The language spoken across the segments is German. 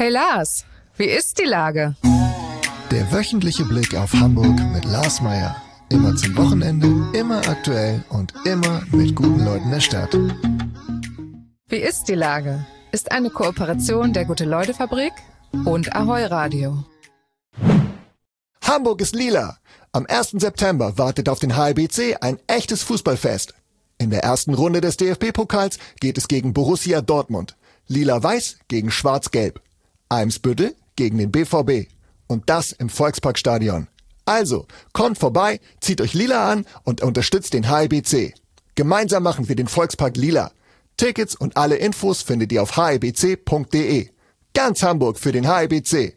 Hey Lars, wie ist die Lage? Der wöchentliche Blick auf Hamburg mit Lars Meier. Immer zum Wochenende, immer aktuell und immer mit guten Leuten der Stadt. Wie ist die Lage? Ist eine Kooperation der Gute-Leute-Fabrik und Ahoi Radio. Hamburg ist lila. Am 1. September wartet auf den HIBC ein echtes Fußballfest. In der ersten Runde des DFB-Pokals geht es gegen Borussia Dortmund. Lila-Weiß gegen Schwarz-Gelb. Eimsbüttel gegen den BVB. Und das im Volksparkstadion. Also, kommt vorbei, zieht euch lila an und unterstützt den HIBC. Gemeinsam machen wir den Volkspark lila. Tickets und alle Infos findet ihr auf hibc.de. Ganz Hamburg für den HIBC.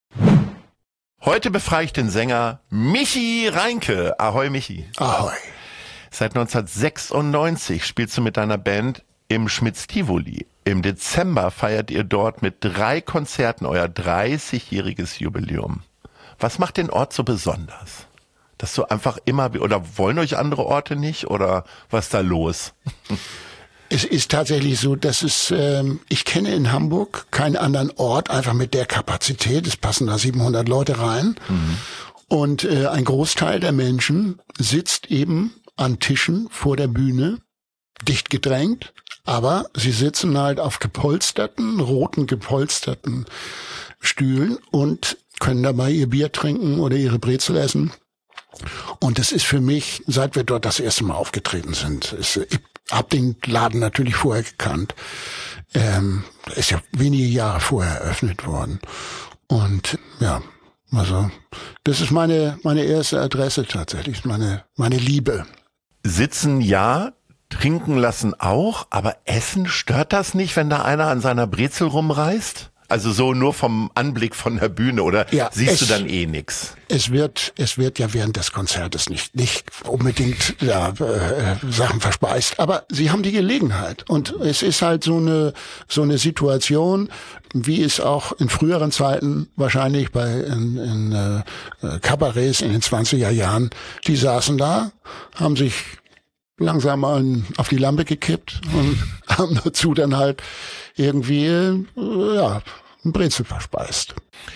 Heute befrage ich den Sänger Michi Reinke. Ahoi, Michi. Ahoi. Seit 1996 spielst du mit deiner Band im Schmitz-Tivoli. Im Dezember feiert ihr dort mit 3 Konzerten euer 30-jähriges Jubiläum. Was macht den Ort so besonders? Dass du einfach immer, oder wollen euch andere Orte nicht, oder was ist da los? Es ist tatsächlich so, dass ich kenne in Hamburg keinen anderen Ort, einfach mit der Kapazität, es passen da 700 Leute rein. Mhm. Und ein Großteil der Menschen sitzt eben an Tischen vor der Bühne, dicht gedrängt, aber sie sitzen halt auf roten gepolsterten Stühlen und können dabei ihr Bier trinken oder ihre Brezel essen. Und das ist für mich, seit wir dort das erste Mal aufgetreten sind, ich habe den Laden natürlich vorher gekannt, ist ja wenige Jahre vorher eröffnet worden. Und ja, also das ist meine erste Adresse tatsächlich, meine Liebe. Sitzen ja, trinken lassen auch, aber Essen, stört das nicht, wenn da einer an seiner Brezel rumreißt? Also so nur vom Anblick von der Bühne, oder ja, siehst du dann eh nix? Es wird ja während des Konzertes nicht unbedingt Sachen verspeist, aber sie haben die Gelegenheit und es ist halt so eine Situation, wie es auch in früheren Zeiten wahrscheinlich in Kabarets in den 20er Jahren, die saßen da, haben sich langsam auf die Lampe gekippt und haben dazu dann halt irgendwie, ein Brezel verspeist.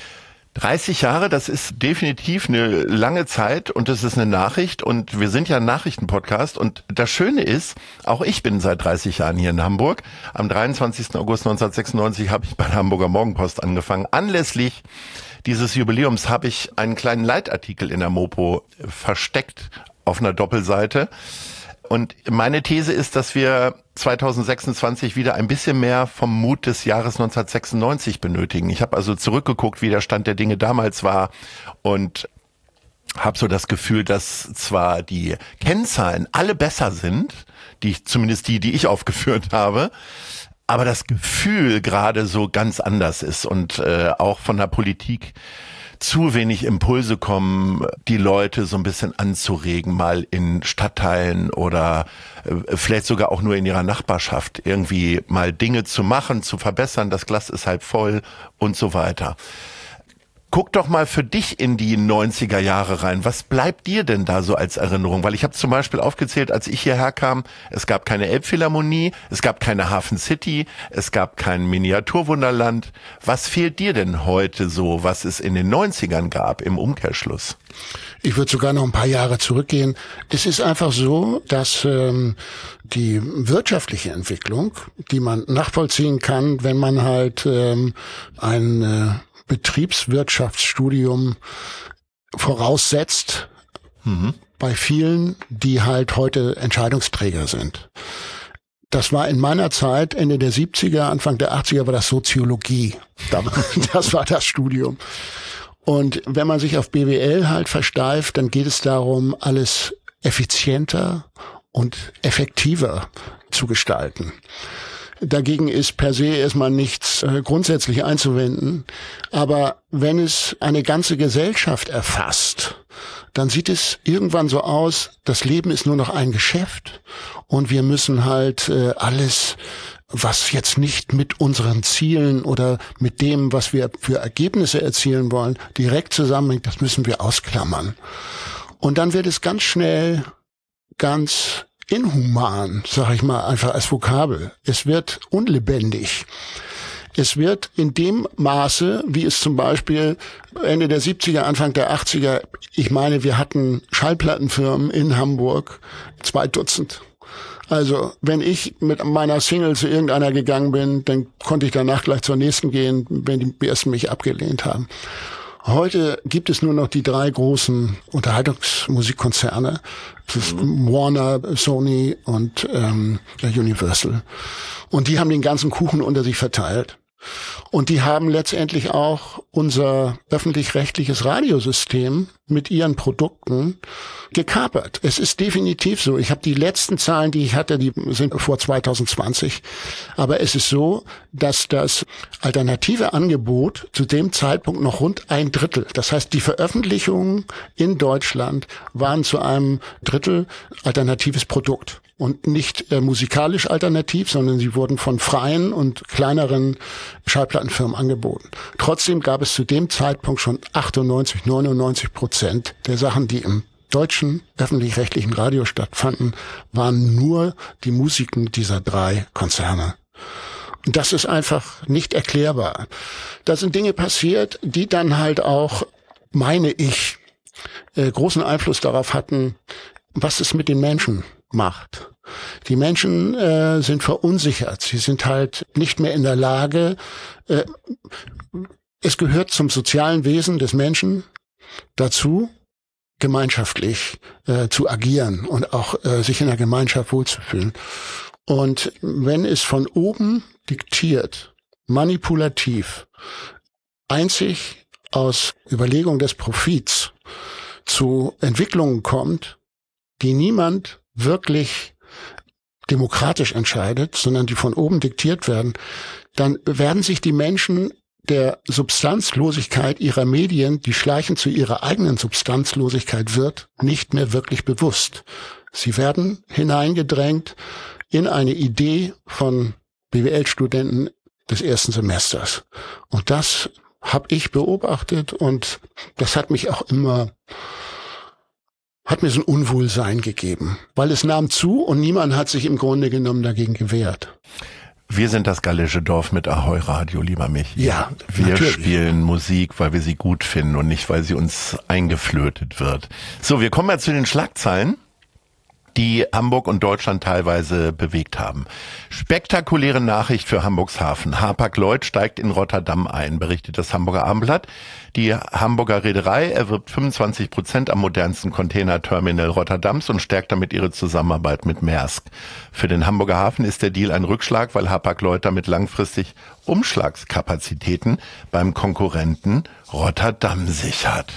30 Jahre, das ist definitiv eine lange Zeit und das ist eine Nachricht und wir sind ja ein Nachrichtenpodcast und das Schöne ist, auch ich bin seit 30 Jahren hier in Hamburg. Am 23. August 1996 habe ich bei der Hamburger Morgenpost angefangen. Anlässlich dieses Jubiläums habe ich einen kleinen Leitartikel in der Mopo versteckt auf einer Doppelseite. Und meine These ist, dass wir 2026 wieder ein bisschen mehr vom Mut des Jahres 1996 benötigen. Ich habe also zurückgeguckt, wie der Stand der Dinge damals war und habe so das Gefühl, dass zwar die Kennzahlen alle besser sind, zumindest die ich aufgeführt habe, aber das Gefühl gerade so ganz anders ist und auch von der Politik zu wenig Impulse kommen, die Leute so ein bisschen anzuregen, mal in Stadtteilen oder vielleicht sogar auch nur in ihrer Nachbarschaft irgendwie mal Dinge zu machen, zu verbessern, das Glas ist halb voll und so weiter. Guck doch mal für dich in die 90er Jahre rein. Was bleibt dir denn da so als Erinnerung? Weil ich habe zum Beispiel aufgezählt, als ich hierher kam, es gab keine Elbphilharmonie, es gab keine Hafen City, es gab kein Miniaturwunderland. Was fehlt dir denn heute so, was es in den 90ern gab im Umkehrschluss? Ich würde sogar noch ein paar Jahre zurückgehen. Es ist einfach so, dass die wirtschaftliche Entwicklung, die man nachvollziehen kann, wenn man halt ein Betriebswirtschaftsstudium voraussetzt, bei vielen, die halt heute Entscheidungsträger sind. Das war in meiner Zeit, Ende der 70er, Anfang der 80er, war das Soziologie. Das war das Studium. Und wenn man sich auf BWL halt versteift, dann geht es darum, alles effizienter und effektiver zu gestalten. Dagegen ist per se erstmal nichts grundsätzlich einzuwenden. Aber wenn es eine ganze Gesellschaft erfasst, dann sieht es irgendwann so aus, das Leben ist nur noch ein Geschäft und wir müssen halt alles, was jetzt nicht mit unseren Zielen oder mit dem, was wir für Ergebnisse erzielen wollen, direkt zusammenhängt, das müssen wir ausklammern. Und dann wird es ganz schnell ganz inhuman, sag ich mal, einfach als Vokabel. Es wird unlebendig. Es wird in dem Maße, wie es zum Beispiel Ende der 70er, Anfang der 80er, ich meine, wir hatten Schallplattenfirmen in Hamburg, 2 Dutzend. Also, wenn ich mit meiner Single zu irgendeiner gegangen bin, dann konnte ich danach gleich zur nächsten gehen, wenn die ersten mich abgelehnt haben. Heute gibt es nur noch die 3 großen Unterhaltungsmusikkonzerne. Das ist Warner, Sony und Universal. Und die haben den ganzen Kuchen unter sich verteilt. Und die haben letztendlich auch unser öffentlich-rechtliches Radiosystem mit ihren Produkten gekapert. Es ist definitiv so. Ich habe die letzten Zahlen, die ich hatte, die sind vor 2020. Aber es ist so, dass das alternative Angebot zu dem Zeitpunkt noch rund 1/3. Das heißt, die Veröffentlichungen in Deutschland waren zu einem Drittel alternatives Produkt. Und nicht musikalisch alternativ, sondern sie wurden von freien und kleineren Schallplattenfirmen angeboten. Trotzdem gab es zu dem Zeitpunkt schon 98-99% der Sachen, die im deutschen öffentlich-rechtlichen Radio stattfanden, waren nur die Musiken dieser 3 Konzerne. Und das ist einfach nicht erklärbar. Da sind Dinge passiert, die dann halt auch, meine ich, großen Einfluss darauf hatten, was es mit den Menschen macht. Die Menschen sind verunsichert. Sie sind halt nicht mehr in der Lage. Es gehört zum sozialen Wesen des Menschen dazu, gemeinschaftlich zu agieren und auch sich in der Gemeinschaft wohlzufühlen. Und wenn es von oben diktiert, manipulativ, einzig aus Überlegung des Profits zu Entwicklungen kommt, die niemand wirklich demokratisch entscheidet, sondern die von oben diktiert werden, dann werden sich die Menschen der Substanzlosigkeit ihrer Medien, die schleichend zu ihrer eigenen Substanzlosigkeit wird, nicht mehr wirklich bewusst. Sie werden hineingedrängt in eine Idee von BWL-Studenten des 1. Semesters. Und das habe ich beobachtet und das hat mich auch immer hat mir so ein Unwohlsein gegeben, weil es nahm zu und niemand hat sich im Grunde genommen dagegen gewehrt. Wir sind das gallische Dorf mit Ahoi Radio, lieber Michi. Ja, wir natürlich. Spielen Musik, weil wir sie gut finden und nicht, weil sie uns eingeflötet wird. So, wir kommen jetzt zu den Schlagzeilen, die Hamburg und Deutschland teilweise bewegt haben. Spektakuläre Nachricht für Hamburgs Hafen. Hapag-Lloyd steigt in Rotterdam ein, berichtet das Hamburger Abendblatt. Die Hamburger Reederei erwirbt 25% am modernsten Containerterminal Rotterdams und stärkt damit ihre Zusammenarbeit mit Maersk. Für den Hamburger Hafen ist der Deal ein Rückschlag, weil Hapag-Lloyd damit langfristig Umschlagskapazitäten beim Konkurrenten Rotterdam sichert.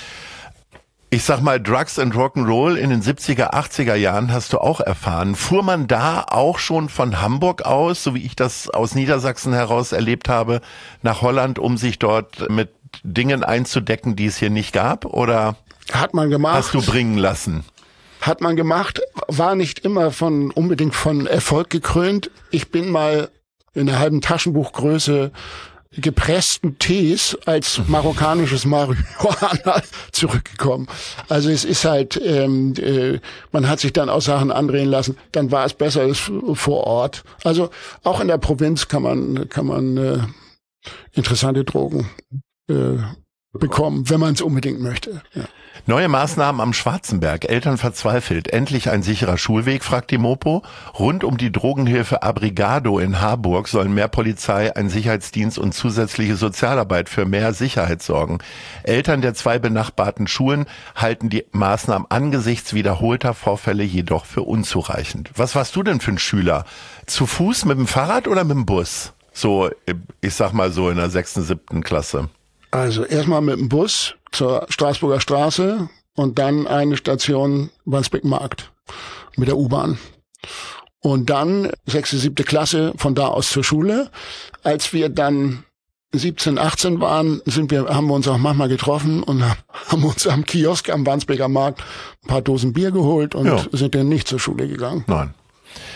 Ich sag mal, Drugs and Rock'n'Roll in den 70er, 80er Jahren hast du auch erfahren. Fuhr man da auch schon von Hamburg aus, so wie ich das aus Niedersachsen heraus erlebt habe, nach Holland, um sich dort mit Dingen einzudecken, die es hier nicht gab? Oder hat man gemacht? Hast du bringen lassen? Hat man gemacht, war nicht immer unbedingt von Erfolg gekrönt. Ich bin mal in der halben Taschenbuchgröße gepressten Tees als marokkanisches Marihuana zurückgekommen. Also es ist halt, man hat sich dann auch Sachen andrehen lassen, dann war es besser als vor Ort. Also auch in der Provinz kann man interessante Drogen bekommen, wenn man es unbedingt möchte. Ja. Neue Maßnahmen am Schwarzenberg. Eltern verzweifelt. Endlich ein sicherer Schulweg, fragt die Mopo. Rund um die Drogenhilfe Abrigado in Harburg sollen mehr Polizei, ein Sicherheitsdienst und zusätzliche Sozialarbeit für mehr Sicherheit sorgen. Eltern der 2 benachbarten Schulen halten die Maßnahmen angesichts wiederholter Vorfälle jedoch für unzureichend. Was warst du denn für ein Schüler? Zu Fuß, mit dem Fahrrad oder mit dem Bus? So, ich sag mal so in der 6., 7. Klasse. Also erstmal mit dem Bus zur Straßburger Straße und dann eine Station Wandsbek-Markt mit der U-Bahn. Und dann 6., 7. Klasse von da aus zur Schule. Als wir dann 17, 18 waren, haben wir uns auch manchmal getroffen und haben uns am Kiosk am Wandsbeker Markt ein paar Dosen Bier geholt und sind dann nicht zur Schule gegangen. Nein.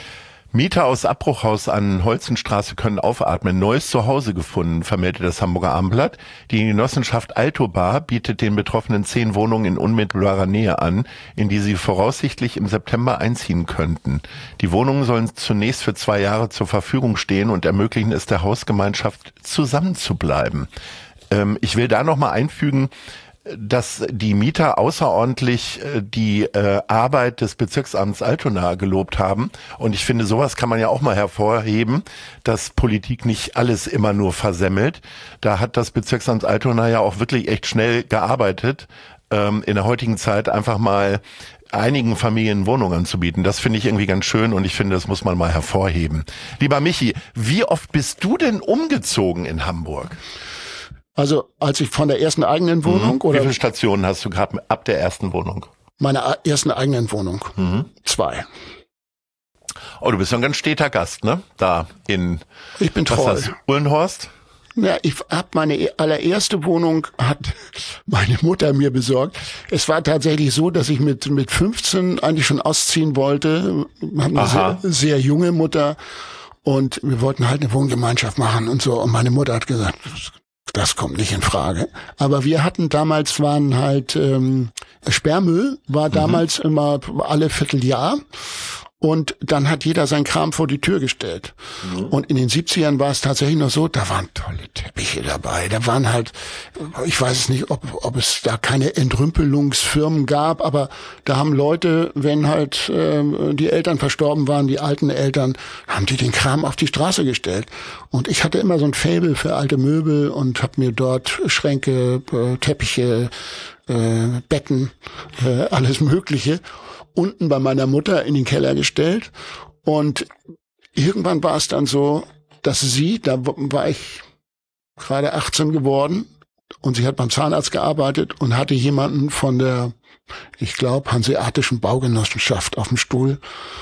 Mieter aus Abbruchhaus an Holzenstraße können aufatmen. Neues Zuhause gefunden, vermeldet das Hamburger Abendblatt. Die Genossenschaft Altobar bietet den Betroffenen 10 Wohnungen in unmittelbarer Nähe an, in die sie voraussichtlich im September einziehen könnten. Die Wohnungen sollen zunächst für 2 Jahre zur Verfügung stehen und ermöglichen es der Hausgemeinschaft, zusammenzubleiben. Ich will da nochmal einfügen, dass die Mieter außerordentlich die Arbeit des Bezirksamts Altona gelobt haben. Und ich finde, sowas kann man ja auch mal hervorheben, dass Politik nicht alles immer nur versemmelt. Da hat das Bezirksamt Altona ja auch wirklich echt schnell gearbeitet, in der heutigen Zeit einfach mal einigen Familien Wohnungen anzubieten. Das finde ich irgendwie ganz schön und ich finde, das muss man mal hervorheben. Lieber Michi, wie oft bist du denn umgezogen in Hamburg? Also als ich von der ersten eigenen Wohnung oder wie viele Stationen hast du gerade ab der ersten Wohnung? Meiner ersten eigenen Wohnung. 2. Oh, du bist ja ein ganz steter Gast, ne? Da in Ich bin treu. Was ist das? Uhlenhorst? Ja, ich habe meine allererste Wohnung hat meine Mutter mir besorgt. Es war tatsächlich so, dass ich mit 15 eigentlich schon ausziehen wollte. Habe eine sehr, sehr junge Mutter und wir wollten halt eine Wohngemeinschaft machen und so. Und meine Mutter hat gesagt, das kommt nicht in Frage. Aber wir hatten damals, waren halt Sperrmüll, war damals immer alle Vierteljahr. Und dann hat jeder sein Kram vor die Tür gestellt. Und in den 70ern war es tatsächlich noch so, da waren tolle Teppiche dabei. Da waren halt, ich weiß es nicht, ob es da keine Entrümpelungsfirmen gab, aber da haben Leute, wenn halt die Eltern verstorben waren, die alten Eltern, haben die den Kram auf die Straße gestellt. Und ich hatte immer so ein Faible für alte Möbel und habe mir dort Schränke, Teppiche, Betten, alles Mögliche unten bei meiner Mutter in den Keller gestellt. Und irgendwann war es dann so, dass da war ich gerade 18 geworden und sie hat beim Zahnarzt gearbeitet und hatte jemanden von der, ich glaube, Hanseatischen Baugenossenschaft auf dem Stuhl.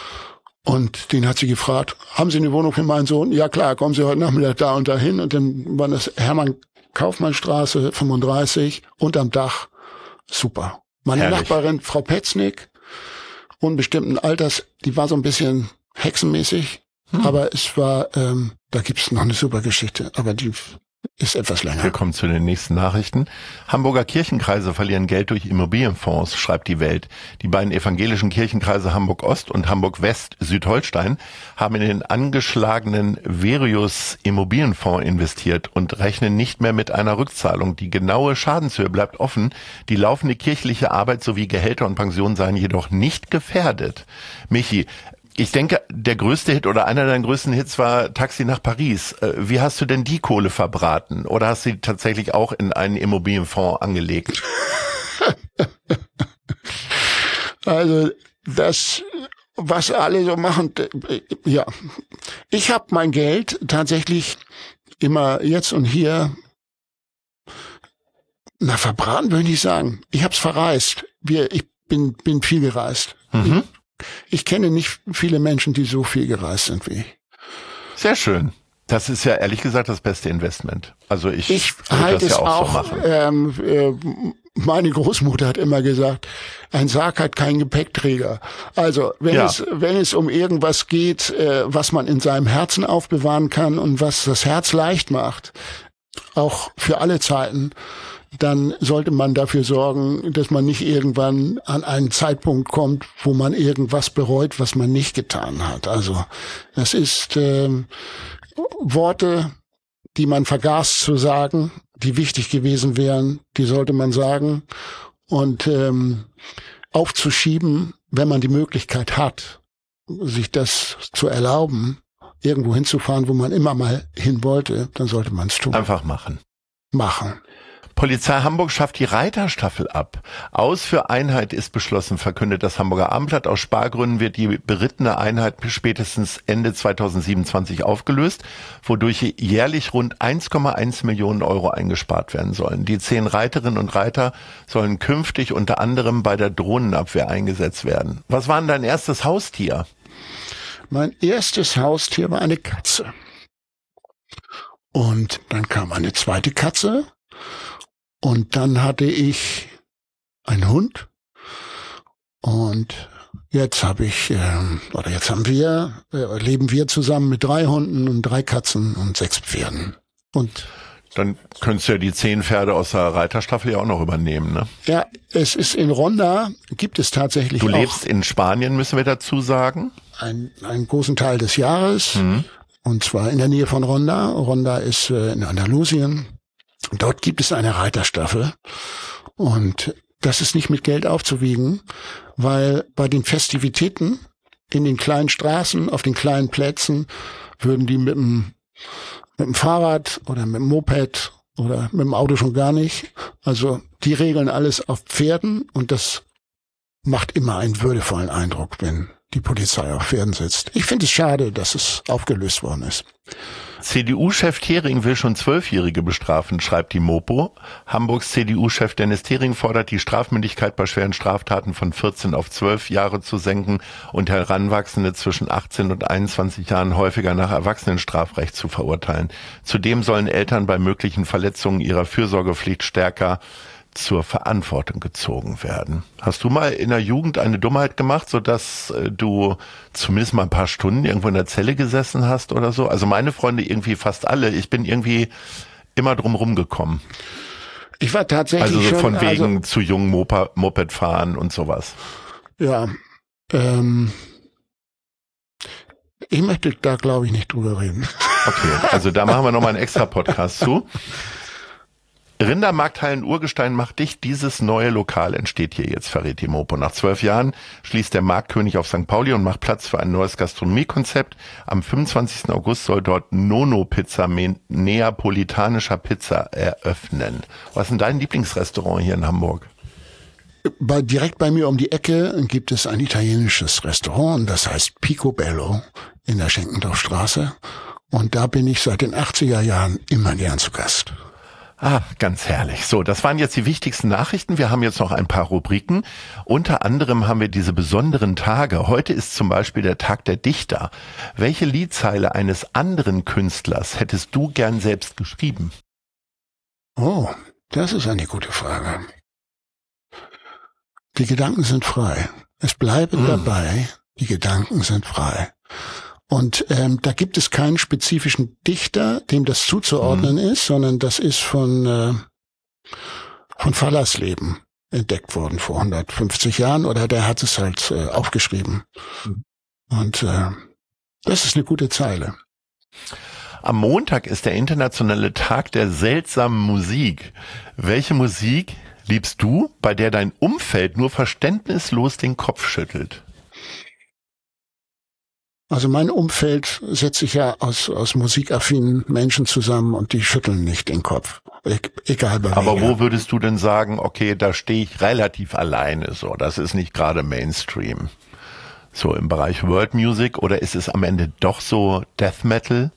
Und den hat sie gefragt, haben Sie eine Wohnung für meinen Sohn? Ja klar, kommen Sie heute Nachmittag da und dahin. Und dann war das Hermann-Kaufmann-Straße 35 unterm Dach. Super. Meine Herrlich. Nachbarin, Frau Petznick, unbestimmten Alters, die war so ein bisschen hexenmäßig, aber es war, da gibt's noch eine super Geschichte, aber die ist etwas länger. Wir kommen zu den nächsten Nachrichten. Hamburger Kirchenkreise verlieren Geld durch Immobilienfonds, schreibt die Welt. Die beiden evangelischen Kirchenkreise Hamburg-Ost und Hamburg-West Südholstein haben in den angeschlagenen Verius Immobilienfonds investiert und rechnen nicht mehr mit einer Rückzahlung. Die genaue Schadenshöhe bleibt offen. Die laufende kirchliche Arbeit sowie Gehälter und Pensionen seien jedoch nicht gefährdet. Michi, ich denke, der größte Hit oder einer deiner größten Hits war Taxi nach Paris. Wie hast du denn die Kohle verbraten? Oder hast du die tatsächlich auch in einen Immobilienfonds angelegt? Also das, was alle so machen, ja. Ich habe mein Geld tatsächlich immer jetzt und hier, verbraten würde ich nicht sagen. Ich habe es verreist. Ich bin viel gereist. Ich kenne nicht viele Menschen, die so viel gereist sind wie ich. Sehr schön. Das ist ja ehrlich gesagt das beste Investment. Also ich halte das es ja auch auch so machen. Meine Großmutter hat immer gesagt, ein Sarg hat keinen Gepäckträger. Also wenn es um irgendwas geht, was man in seinem Herzen aufbewahren kann und was das Herz leicht macht, auch für alle Zeiten, dann sollte man dafür sorgen, dass man nicht irgendwann an einen Zeitpunkt kommt, wo man irgendwas bereut, was man nicht getan hat. Also das ist Worte, die man vergaß zu sagen, die wichtig gewesen wären, die sollte man sagen. Und aufzuschieben, wenn man die Möglichkeit hat, sich das zu erlauben, irgendwo hinzufahren, wo man immer mal hin wollte, dann sollte man es tun. Einfach machen. Machen. Polizei Hamburg schafft die Reiterstaffel ab. Aus für Einheit ist beschlossen, verkündet das Hamburger Abendblatt. Aus Spargründen wird die berittene Einheit spätestens Ende 2027 aufgelöst, wodurch jährlich rund 1,1 Millionen Euro eingespart werden sollen. Die 10 Reiterinnen und Reiter sollen künftig unter anderem bei der Drohnenabwehr eingesetzt werden. Was war denn dein erstes Haustier? Mein erstes Haustier war eine Katze. Und dann kam eine zweite Katze. Und dann hatte ich einen Hund und jetzt leben wir zusammen mit 3 Hunden und 3 Katzen und 6 Pferden. Und dann könntest du ja die 10 Pferde aus der Reiterstaffel ja auch noch übernehmen, ne? Ja, es ist in Ronda, gibt es tatsächlich Du auch lebst in Spanien, müssen wir dazu sagen? einen großen Teil des Jahres, und zwar in der Nähe von Ronda. Ronda ist in Andalusien. Dort gibt es eine Reiterstaffel und das ist nicht mit Geld aufzuwiegen, weil bei den Festivitäten in den kleinen Straßen, auf den kleinen Plätzen, würden die mit dem Fahrrad oder mit dem Moped oder mit dem Auto schon gar nicht. Also die regeln alles auf Pferden und das macht immer einen würdevollen Eindruck, wenn die Polizei auf Pferden sitzt. Ich finde es schade, dass es aufgelöst worden ist. CDU-Chef Thering will schon 12-Jährige bestrafen, schreibt die Mopo. Hamburgs CDU-Chef Dennis Thering fordert, die Strafmündigkeit bei schweren Straftaten von 14 auf 12 Jahre zu senken und Heranwachsende zwischen 18 und 21 Jahren häufiger nach Erwachsenenstrafrecht zu verurteilen. Zudem sollen Eltern bei möglichen Verletzungen ihrer Fürsorgepflicht stärker zur Verantwortung gezogen werden. Hast du mal in der Jugend eine Dummheit gemacht, sodass du zumindest mal ein paar Stunden irgendwo in der Zelle gesessen hast oder so? Also meine Freunde irgendwie fast alle. Ich bin irgendwie immer drum rumgekommen. Ich war tatsächlich also so von wegen zu jung Moped fahren und sowas. Ja, ich möchte da, glaube ich, nicht drüber reden. Okay, also da machen wir nochmal einen extra Podcast zu. Rindermarkthallen Urgestein macht dicht. Dieses neue Lokal entsteht hier jetzt, verrät die Mopo. Nach 12 Jahren schließt der Marktkönig auf St. Pauli und macht Platz für ein neues Gastronomiekonzept. Am 25. August soll dort Nono Pizza mit neapolitanischer Pizza eröffnen. Was ist denn dein Lieblingsrestaurant hier in Hamburg? Direkt bei mir um die Ecke gibt es ein italienisches Restaurant, das heißt Picobello in der Schenkendorfstraße. Und da bin ich seit den 80er Jahren immer gern zu Gast. Ah, ganz herrlich. So, das waren jetzt die wichtigsten Nachrichten. Wir haben jetzt noch ein paar Rubriken. Unter anderem haben wir diese besonderen Tage. Heute ist zum Beispiel der Tag der Dichter. Welche Liedzeile eines anderen Künstlers hättest du gern selbst geschrieben? Oh, das ist eine gute Frage. Die Gedanken sind frei. Es bleibe dabei, die Gedanken sind frei. Und da gibt es keinen spezifischen Dichter, dem das zuzuordnen ist, sondern das ist von Fallersleben entdeckt worden vor 150 Jahren, oder der hat es halt aufgeschrieben. Und das ist eine gute Zeile. Am Montag ist der internationale Tag der seltsamen Musik. Welche Musik liebst du, bei der dein Umfeld nur verständnislos den Kopf schüttelt? Also mein Umfeld setzt sich ja aus musikaffinen Menschen zusammen und die schütteln nicht den Kopf. Egal bei Aber mir. wo würdest du denn sagen, okay, da stehe ich relativ alleine so, das ist nicht gerade Mainstream. So im Bereich World Music, oder ist es am Ende doch so Death Metal?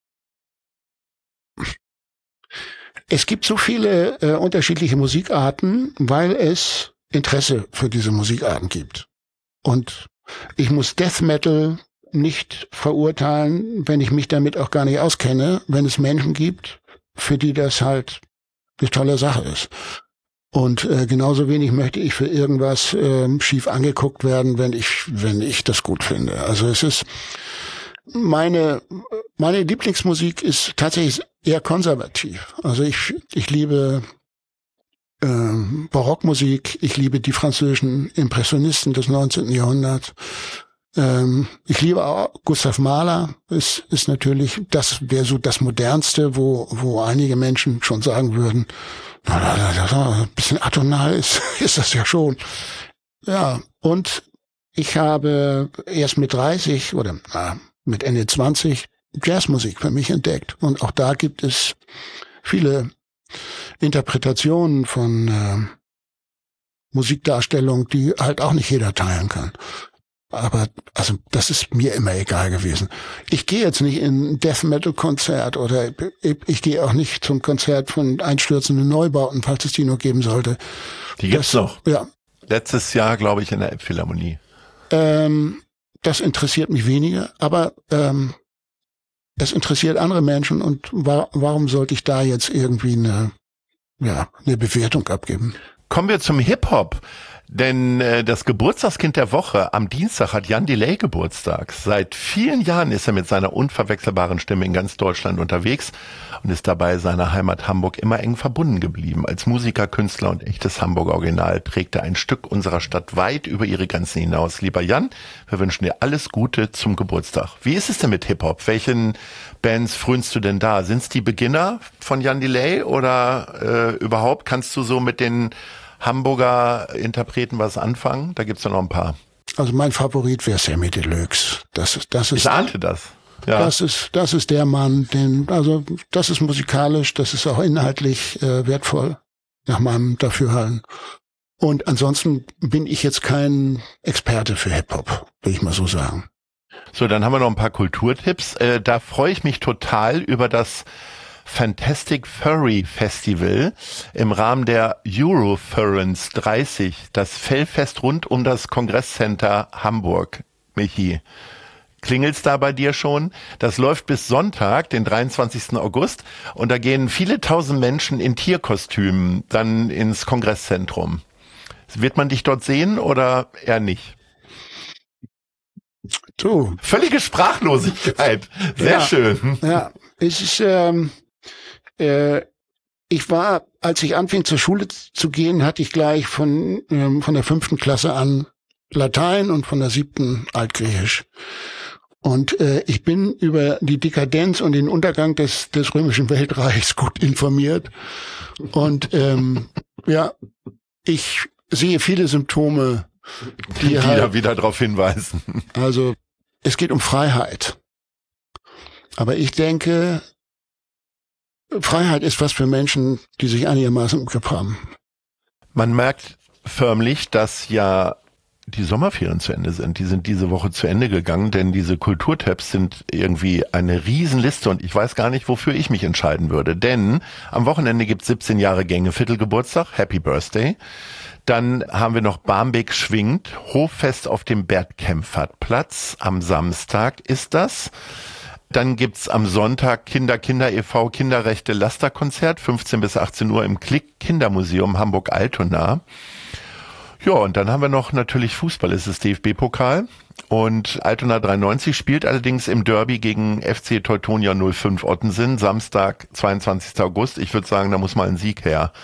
Es gibt so viele unterschiedliche Musikarten, weil es Interesse für diese Musikarten gibt. Und ich muss Death Metal nicht verurteilen, wenn ich mich damit auch gar nicht auskenne, wenn es Menschen gibt, für die das halt eine tolle Sache ist. Und genauso wenig möchte ich für irgendwas schief angeguckt werden, wenn ich das gut finde. Also es ist meine Lieblingsmusik ist tatsächlich eher konservativ. Also ich liebe Barockmusik, ich liebe die französischen Impressionisten des 19. Jahrhunderts. Ich liebe auch Gustav Mahler, ist natürlich, das wäre so das Modernste, wo einige Menschen schon sagen würden, ein bisschen atonal ist das ja schon. Ja, und ich habe erst mit 30 oder mit Ende 20 Jazzmusik für mich entdeckt. Und auch da gibt es viele Interpretationen von Musikdarstellungen, die halt auch nicht jeder teilen kann. Aber also das ist mir immer egal gewesen. Ich gehe jetzt nicht in ein Death-Metal-Konzert oder ich gehe auch nicht zum Konzert von einstürzenden Neubauten, falls es die noch geben sollte. Die gibt's noch. Ja. Letztes Jahr, glaube ich, in der Elbphilharmonie. Das interessiert mich weniger, aber es interessiert andere Menschen und warum sollte ich da jetzt irgendwie eine Bewertung abgeben? Kommen wir zum Hip-Hop. Denn das Geburtstagskind der Woche am Dienstag hat Jan Delay Geburtstag. Seit vielen Jahren ist er mit seiner unverwechselbaren Stimme in ganz Deutschland unterwegs und ist dabei seiner Heimat Hamburg immer eng verbunden geblieben. Als Musiker, Künstler und echtes Hamburger Original trägt er ein Stück unserer Stadt weit über ihre Grenzen hinaus. Lieber Jan, wir wünschen dir alles Gute zum Geburtstag. Wie ist es denn mit Hip-Hop? Welchen Bands frönst du denn da? Sind's die Beginner von Jan Delay oder überhaupt kannst du so mit den Hamburger Interpreten was anfangen? Da gibt's ja noch ein paar. Also mein Favorit wäre Samy Deluxe. Das ist, ich ahnte das. Ja. Das ist der Mann, also das ist musikalisch, das ist auch inhaltlich wertvoll, nach meinem Dafürhalten. Und ansonsten bin ich jetzt kein Experte für Hip-Hop, will ich mal so sagen. So, dann haben wir noch ein paar Kulturtipps. Da freue ich mich total über das Fantastic Furry Festival im Rahmen der Eurofurence 30, das Fellfest rund um das Kongresscenter Hamburg. Michi, klingelt's da bei dir schon? Das läuft bis Sonntag, den 23. August, und da gehen viele tausend Menschen in Tierkostümen dann ins Kongresszentrum. Wird man dich dort sehen oder eher nicht? Du. Völlige Sprachlosigkeit. Sehr schön. Ja, es ist, ich war, als ich anfing zur Schule zu gehen, hatte ich gleich von der 5. Klasse an Latein und von der 7. Altgriechisch. Und ich bin über die Dekadenz und den Untergang des römischen Weltreichs gut informiert. Und ja, ich sehe viele Symptome, die halt wieder darauf hinweisen. Also es geht um Freiheit. Aber ich denke, Freiheit ist was für Menschen, die sich einigermaßen im Griff haben. Man merkt förmlich, dass ja die Sommerferien zu Ende sind. Die sind diese Woche zu Ende gegangen, denn diese Kulturtabs sind irgendwie eine Riesenliste und ich weiß gar nicht, wofür ich mich entscheiden würde. Denn am Wochenende gibt es 17 Jahre Gängeviertelgeburtstag, Happy Birthday. Dann haben wir noch Barmbek schwingt, Hoffest auf dem Bert-Kempfert-Platz. Am Samstag ist das. Dann gibt's am Sonntag Kinder e.V. Kinderrechte Lasterkonzert, 15 bis 18 Uhr im Klick Kindermuseum Hamburg-Altona. Ja, und dann haben wir noch natürlich Fußball, es ist DFB-Pokal. Und Altona 93 spielt allerdings im Derby gegen FC Teutonia 05 Ottensen, Samstag, 22. August. Ich würde sagen, da muss mal ein Sieg her.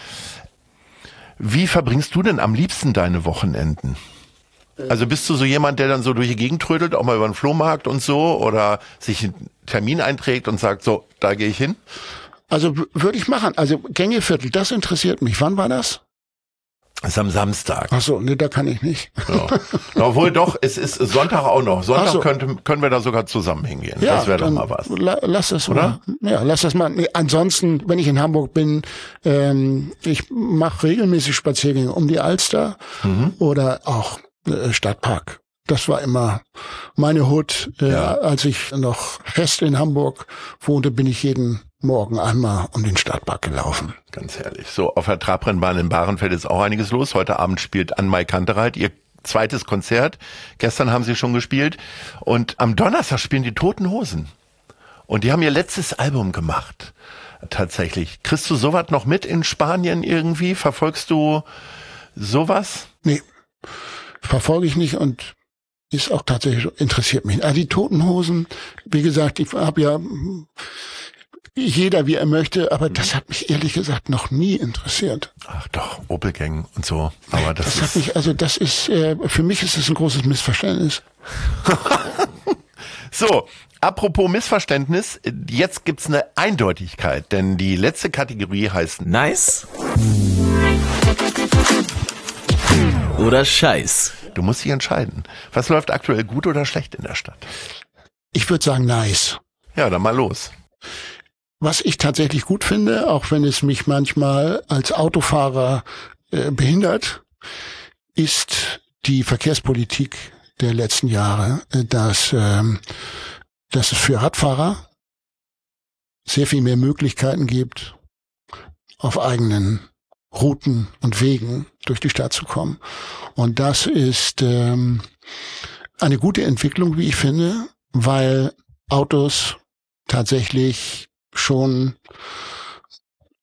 Wie verbringst du denn am liebsten deine Wochenenden? Also bist du so jemand, der dann so durch die Gegend trödelt, auch mal über den Flohmarkt und so, oder sich einen Termin einträgt und sagt, so, da gehe ich hin? Also würde ich machen. Also Gängeviertel, das interessiert mich. Wann war das? Das ist am Samstag. Ach so, nee, da kann ich nicht. Ja. Obwohl doch, es ist Sonntag auch noch. Sonntag so. können wir da sogar zusammen hingehen. Ja, das wäre doch mal was. Lass das mal. Ja, lass das mal. Nee, ansonsten, wenn ich in Hamburg bin, ich mache regelmäßig Spaziergänge um die Alster oder auch Stadtpark. Das war immer meine Hut. Als ich noch fest in Hamburg wohnte, bin ich jeden Morgen einmal um den Stadtpark gelaufen. Ganz herrlich. So, auf der Trabrennbahn in Bahrenfeld ist auch einiges los. Heute Abend spielt Ann-Mai Kantereit ihr zweites Konzert. Gestern haben sie schon gespielt. Und am Donnerstag spielen die Toten Hosen. Und die haben ihr letztes Album gemacht. Tatsächlich. Kriegst du sowas noch mit in Spanien irgendwie? Verfolgst du sowas? Nee, verfolge ich nicht und ist auch tatsächlich, interessiert mich. Also die Toten Hosen, wie gesagt, ich habe ja jeder wie er möchte, aber das hat mich ehrlich gesagt noch nie interessiert. Ach doch, Opel-Gang und so. Aber das hat mich, also das ist, für mich ist das ein großes Missverständnis. So, apropos Missverständnis, jetzt gibt's eine Eindeutigkeit, denn die letzte Kategorie heißt Nice oder Scheiß. Du musst dich entscheiden. Was läuft aktuell gut oder schlecht in der Stadt? Ich würde sagen nice. Ja, dann mal los. Was ich tatsächlich gut finde, auch wenn es mich manchmal als Autofahrer behindert, ist die Verkehrspolitik der letzten Jahre, dass es für Radfahrer sehr viel mehr Möglichkeiten gibt, auf eigenen Routen und Wegen durch die Stadt zu kommen. Und das ist eine gute Entwicklung, wie ich finde, weil Autos tatsächlich schon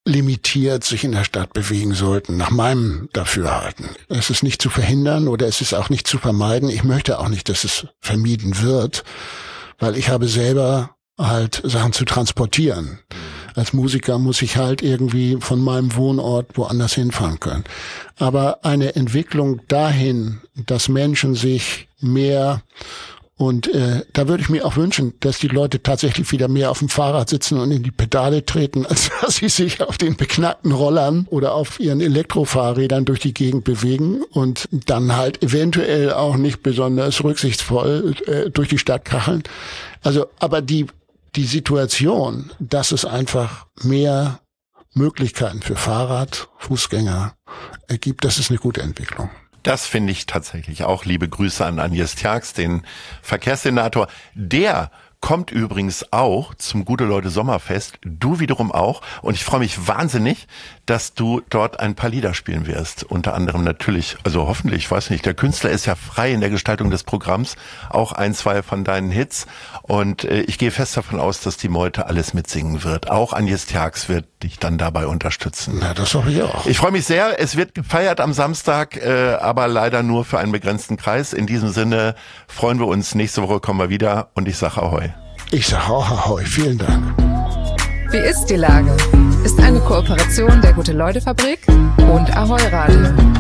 limitiert sich in der Stadt bewegen sollten, nach meinem Dafürhalten. Es ist nicht zu verhindern oder es ist auch nicht zu vermeiden. Ich möchte auch nicht, dass es vermieden wird, weil ich habe selber halt Sachen zu transportieren. Als Musiker muss ich halt irgendwie von meinem Wohnort woanders hinfahren können. Aber eine Entwicklung dahin, dass Menschen sich mehr und da würde ich mir auch wünschen, dass die Leute tatsächlich wieder mehr auf dem Fahrrad sitzen und in die Pedale treten, als dass sie sich auf den beknackten Rollern oder auf ihren Elektrofahrrädern durch die Gegend bewegen und dann halt eventuell auch nicht besonders rücksichtsvoll durch die Stadt kacheln. Also, aber die Situation, dass es einfach mehr Möglichkeiten für Fahrrad, Fußgänger gibt, das ist eine gute Entwicklung. Das finde ich tatsächlich auch. Liebe Grüße an Agnes Tjax, den Verkehrssenator. Der kommt übrigens auch zum Gute-Leute-Sommerfest. Du wiederum auch. Und ich freue mich wahnsinnig, dass du dort ein paar Lieder spielen wirst. Unter anderem natürlich, also hoffentlich, ich weiß nicht, der Künstler ist ja frei in der Gestaltung des Programms. Auch 1, 2 von deinen Hits. Und ich gehe fest davon aus, dass die Meute alles mitsingen wird. Auch Agnes Tjax wird dich dann dabei unterstützen. Na, das hoffe ich auch. Ich freue mich sehr. Es wird gefeiert am Samstag, aber leider nur für einen begrenzten Kreis. In diesem Sinne freuen wir uns. Nächste Woche kommen wir wieder und ich sage Ahoi. Ich sage auch Ahoi. Vielen Dank. Wie ist die Lage? Ist eine Kooperation der Gute-Leute-Fabrik und Ahoi Radio.